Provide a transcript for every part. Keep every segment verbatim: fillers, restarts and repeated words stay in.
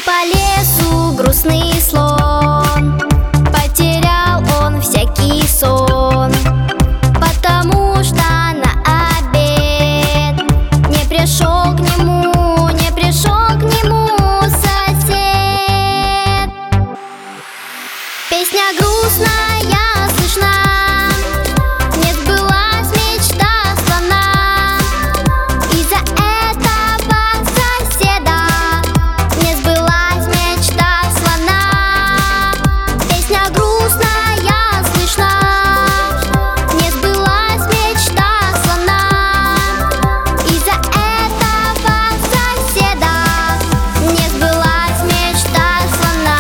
по лесу грустный слон, потерял он всякий сон, потому что на обед не пришел к нему, не пришел к нему сосед. Песня грустная слышна, не сбылась мечта слона. Из-за этого соседа не сбылась мечта слона. Песня грустная слышна, не сбылась мечта слона. Из-за этого соседа не сбылась мечта слона.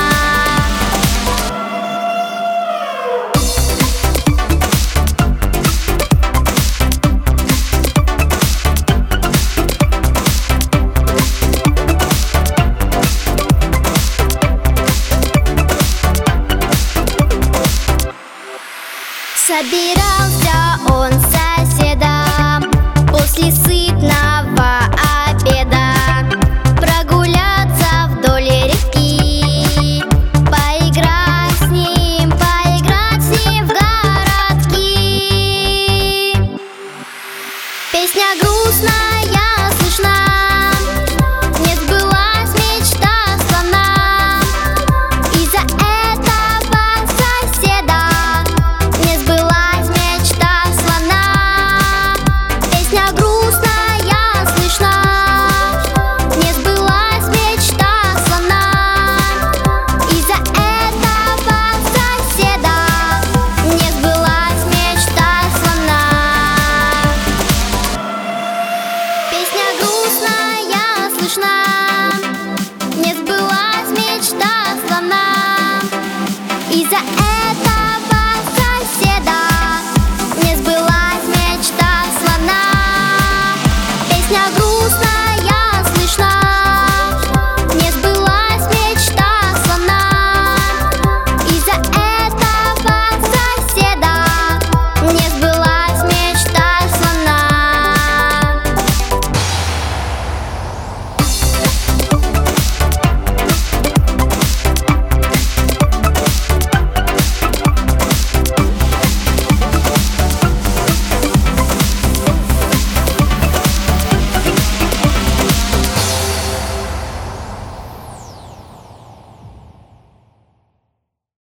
Собирался он с соседом после сытного обеда прогуляться вдоль реки, поиграть с ним, поиграть с ним в городки. Песня грустная.